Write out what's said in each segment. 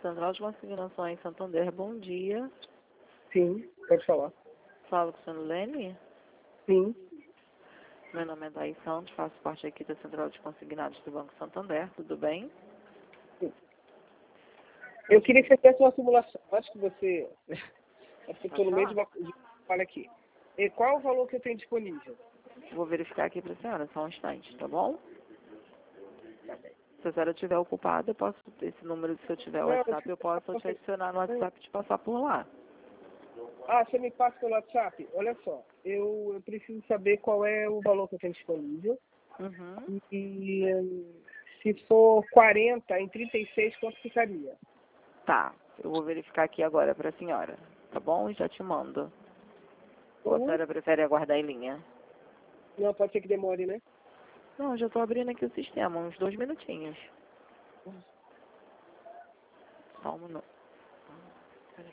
Central de Consignação em Santander, bom dia. Sim, pode falar. Fala com o senhor Lene. Sim. Meu nome é Thaís Santos, faço parte aqui da Central de Consignados do Banco Santander, tudo bem? Sim. Eu queria que você fizesse uma simulação. Acho que você... É porque estou no meio de uma... Olha aqui. E qual é o valor que eu tenho disponível? Vou verificar aqui para a senhora, só um instante, tá bom? Tá bem. Se a senhora estiver ocupada, eu posso, esse número, se eu tiver o WhatsApp, eu posso te adicionar no WhatsApp e te passar por lá. Ah, você me passa pelo WhatsApp? Olha só, eu preciso saber qual é o valor que eu tenho disponível. Uhum. E se for 40 em 36, quanto ficaria? Tá, eu vou verificar aqui agora para a senhora, tá bom? E já te mando. Ou a senhora prefere aguardar em linha? Não, pode ser que demore, né? Não, já estou abrindo aqui o sistema, uns 2 minutinhos. Só um minuto. Peraí.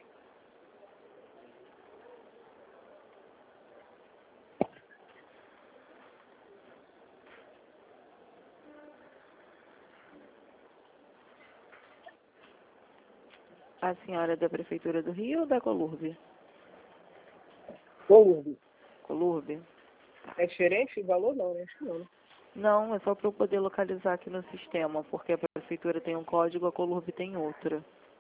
A senhora é da Prefeitura do Rio ou da Colurbe? Colurbe. Colurbe? É diferente o valor? Não, né? Acho que não, né? Não, é só para eu poder localizar aqui no sistema, porque a Prefeitura tem um código, a Colurbe tem outro.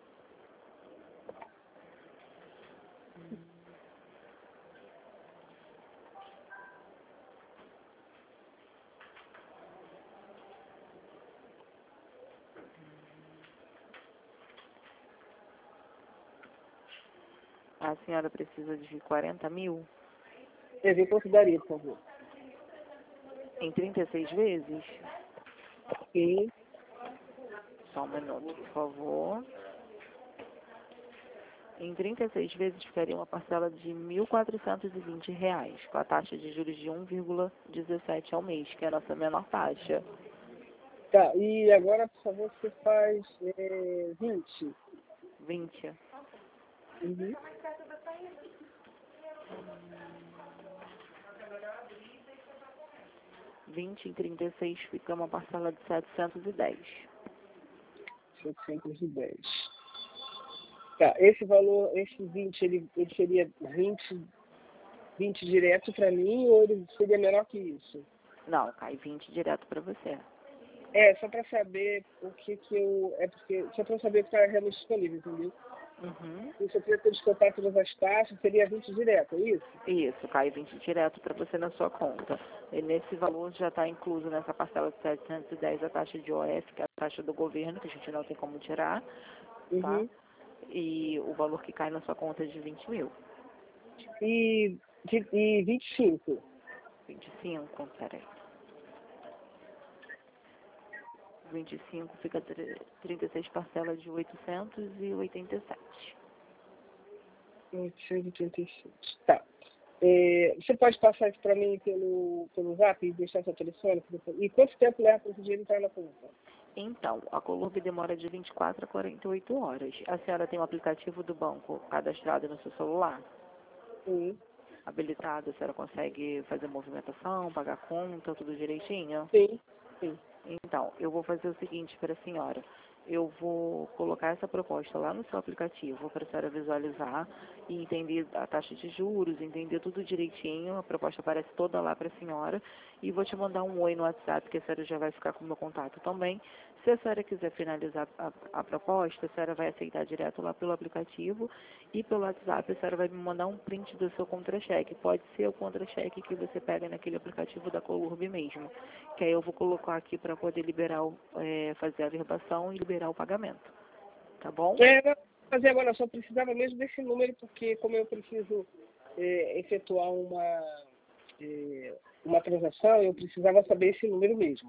A senhora precisa de 40 mil Eu vi quanto daria, por favor. em 36 vezes? Sim. Só um minuto, por favor. Em 36 vezes ficaria uma parcela de R$ 1.420, com a taxa de juros de 1,17 ao mês, que é a nossa menor taxa. Tá, e agora, por favor, você faz 20. 20. Uhum. 20 em 36 fica uma parcela de 710. 710. Tá, esse valor, esse 20, ele seria 20 direto para mim ou ele seria menor que isso? Não, cai 20 direto para você. É, só para saber o que eu... É porque, só para saber o que está realmente disponível, entendeu? Uhum. E se eu tivesse que descontar todas as taxas, seria 20 direto, é isso? Isso, cai 20 direto para você na sua conta. E nesse valor já está incluso nessa parcela de 710 a taxa de OF, que é a taxa do governo, que a gente não tem como tirar, tá? Uhum. E o valor que cai na sua conta é de 20 mil. E 25? 25, peraí. 25 fica 36 parcelas de 887. 886. Tá. Você pode passar isso para mim pelo Zap e deixar seu telefone? E quanto tempo leva para esse dinheiro entrar na conta? Então, a Colurbe demora de 24 a 48 horas. A senhora tem um aplicativo do banco cadastrado no seu celular? Sim. Habilitado, a senhora consegue fazer movimentação, pagar conta, tudo direitinho? Sim. Sim. Então, eu vou fazer o seguinte para a senhora. Eu vou colocar essa proposta lá no seu aplicativo para a senhora visualizar e entender a taxa de juros, entender tudo direitinho. A proposta aparece toda lá para a senhora. E vou te mandar um oi no WhatsApp, que a senhora já vai ficar com o meu contato também. Se a senhora quiser finalizar a proposta, a senhora vai aceitar direto lá pelo aplicativo e pelo WhatsApp a senhora vai me mandar um print do seu contra-cheque. Pode ser o contra-cheque que você pega naquele aplicativo da Colurbe mesmo, que aí eu vou colocar aqui para poder liberar, fazer a verbação e liberar o pagamento. Tá bom? Fazer agora, eu só precisava mesmo desse número, porque como eu preciso efetuar uma transação, eu precisava saber esse número mesmo.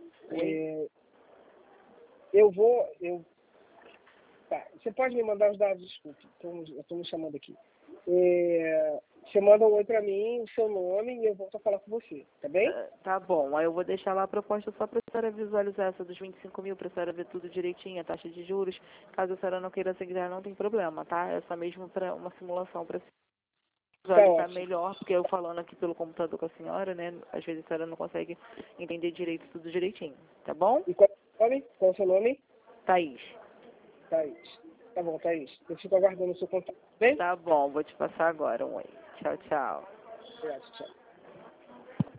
Tá, você pode me mandar os dados, desculpe, eu estou me chamando aqui. Você manda um oi para mim, o seu nome, e eu volto a falar com você, tá bem? Tá bom, aí eu vou deixar lá a proposta só para a senhora visualizar essa dos 25 mil, para a senhora ver tudo direitinho, a taxa de juros. Caso a senhora não queira seguir, não tem problema, tá? É só mesmo para uma simulação para visualizar melhor, porque eu falando aqui pelo computador com a senhora, né? Às vezes a senhora não consegue entender direito tudo direitinho, tá bom? E qual é o seu nome? Thaís. Thaís. Tá bom, Thaís. Eu fico aguardando o seu contato, bem? Tá bom, vou te passar agora um oi. Tchau, tchau. Obrigado, tchau.